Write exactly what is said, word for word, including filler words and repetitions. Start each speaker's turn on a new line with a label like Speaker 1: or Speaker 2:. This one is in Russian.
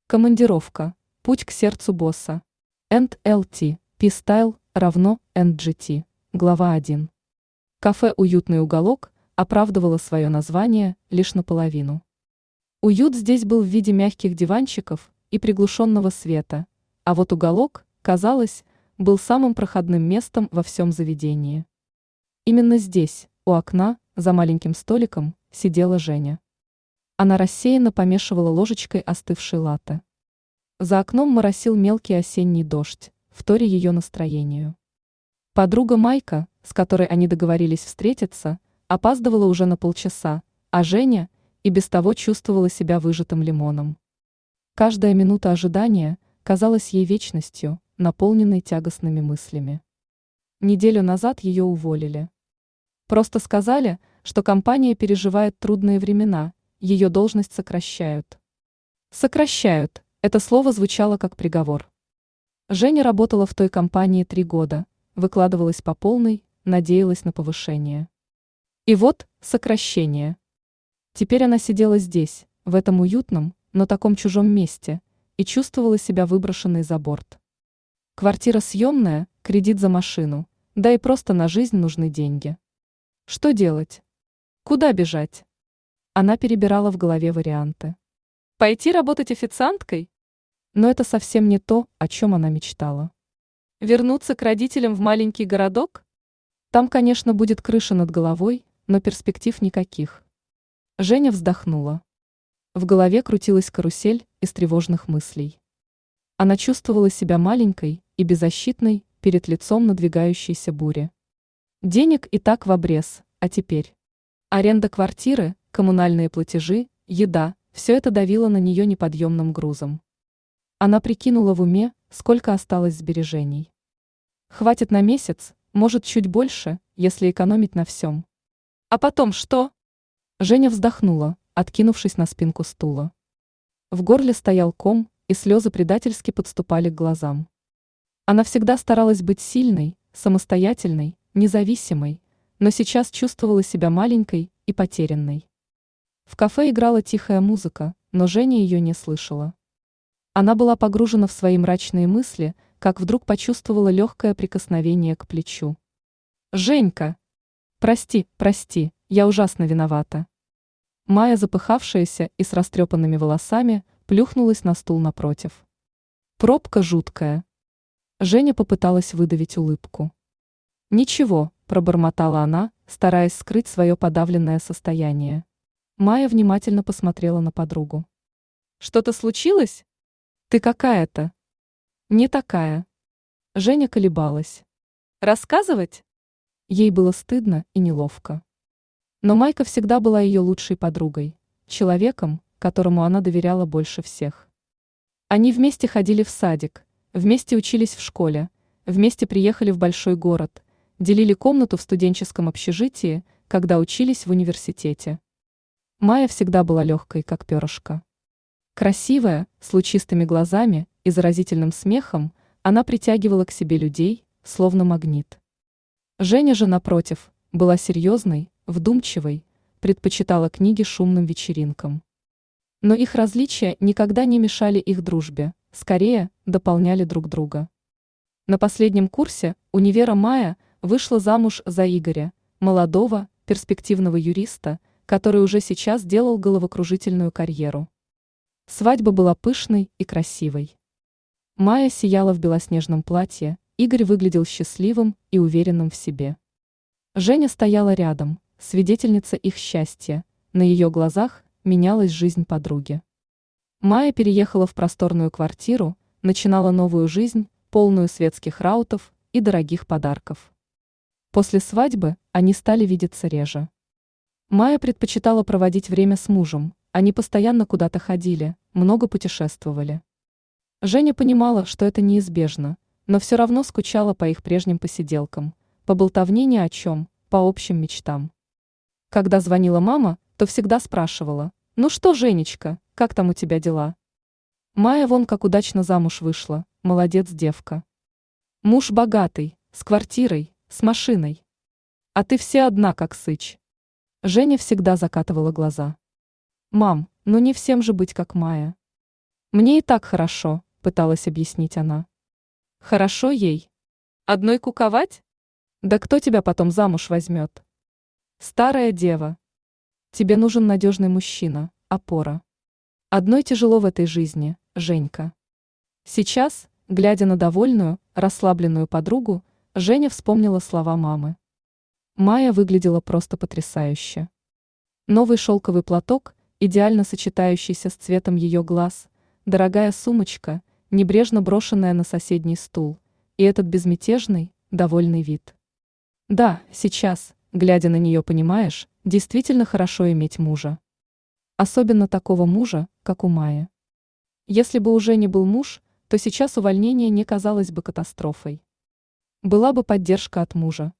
Speaker 1: Командировка. Путь к сердцу босса. эн эл ти. P-Style равно эн джи ти. Глава один. Кафе «Уютный уголок» оправдывало свое название лишь наполовину. Уют здесь был в виде мягких диванчиков и приглушенного света, а вот уголок, казалось, был самым проходным местом во всем заведении. Именно здесь, у окна, за маленьким столиком, сидела Женя. Она рассеянно помешивала ложечкой остывший латте. За окном моросил мелкий осенний дождь, вторя ее настроению. Подруга Майка, с которой они договорились встретиться, опаздывала уже на полчаса, а Женя и без того чувствовала себя выжатым лимоном. Каждая минута ожидания казалась ей вечностью, наполненной тягостными мыслями. Неделю назад ее уволили. Просто сказали, что компания переживает трудные времена, ее должность сокращают. Сокращают. Это слово звучало как приговор. Женя работала в той компании три года, выкладывалась по полной, надеялась на повышение. И вот сокращение. Теперь она сидела здесь, в этом уютном, но таком чужом месте, и чувствовала себя выброшенной за борт. Квартира съемная, кредит за машину, да и просто на жизнь нужны деньги. Что делать? Куда бежать? Она перебирала в голове варианты. Пойти работать официанткой? Но это совсем не то, о чем она мечтала. Вернуться к родителям в маленький городок? Там, конечно, будет крыша над головой, но перспектив никаких. Женя вздохнула. В голове крутилась карусель из тревожных мыслей. Она чувствовала себя маленькой и беззащитной перед лицом надвигающейся бури. Денег и так в обрез, а теперь? Аренда квартиры, коммунальные платежи, еда – все это давило на нее неподъемным грузом. Она прикинула в уме, сколько осталось сбережений. Хватит на месяц, может, чуть больше, если экономить на всем. А потом что? Женя вздохнула, откинувшись на спинку стула. В горле стоял ком, и слезы предательски подступали к глазам. Она всегда старалась быть сильной, самостоятельной, независимой, но сейчас чувствовала себя маленькой и потерянной. В кафе играла тихая музыка, но Женя ее не слышала. Она была погружена в свои мрачные мысли, как вдруг почувствовала легкое прикосновение к плечу. «Женька! Прости, прости, я ужасно виновата». Майя, запыхавшаяся и с растрепанными волосами, плюхнулась на стул напротив. Пробка жуткая. Женя попыталась выдавить улыбку. «Ничего», – пробормотала она, стараясь скрыть свое подавленное состояние. Майя внимательно посмотрела на подругу. «Что-то случилось? Ты какая-то?» «Не такая». Женя колебалась. «Рассказывать?» Ей было стыдно и неловко. Но Майка всегда была ее лучшей подругой, человеком, которому она доверяла больше всех. Они вместе ходили в садик, вместе учились в школе, вместе приехали в большой город, делили комнату в студенческом общежитии, когда учились в университете. Майя всегда была легкой, как перышко. Красивая, с лучистыми глазами и заразительным смехом, она притягивала к себе людей, словно магнит. Женя же, напротив, была серьезной, вдумчивой, предпочитала книги шумным вечеринкам. Но их различия никогда не мешали их дружбе, скорее дополняли друг друга. На последнем курсе универа Майя вышла замуж за Игоря, молодого, перспективного юриста, который уже сейчас делал головокружительную карьеру. Свадьба была пышной и красивой. Майя сияла в белоснежном платье, Игорь выглядел счастливым и уверенным в себе. Женя стояла рядом, свидетельница их счастья, на ее глазах менялась жизнь подруги. Майя переехала в просторную квартиру, начинала новую жизнь, полную светских раутов и дорогих подарков. После свадьбы они стали видеться реже. Майя предпочитала проводить время с мужем, они постоянно куда-то ходили, много путешествовали. Женя понимала, что это неизбежно, но все равно скучала по их прежним посиделкам, по болтовне ни о чем, по общим мечтам. Когда звонила мама, то всегда спрашивала: «Ну что, Женечка, как там у тебя дела?» Майя вон как удачно замуж вышла, молодец девка. Муж богатый, с квартирой, с машиной. А ты все одна, как сыч. Женя всегда закатывала глаза. «Мам, ну не всем же быть как Майя». Мне и так хорошо, пыталась объяснить она. Хорошо ей. Одной куковать? Да кто тебя потом замуж возьмет? Старая дева. Тебе нужен надежный мужчина, опора. Одной тяжело в этой жизни, Женька. Сейчас, глядя на довольную, расслабленную подругу, Женя вспомнила слова мамы. Майя выглядела просто потрясающе. Новый шелковый платок, идеально сочетающийся с цветом ее глаз, дорогая сумочка, небрежно брошенная на соседний стул, и этот безмятежный, довольный вид. Да, сейчас, глядя на нее, понимаешь, действительно хорошо иметь мужа. Особенно такого мужа, как у Майи. Если бы уже не был муж, то сейчас увольнение не казалось бы катастрофой. Была бы поддержка от мужа.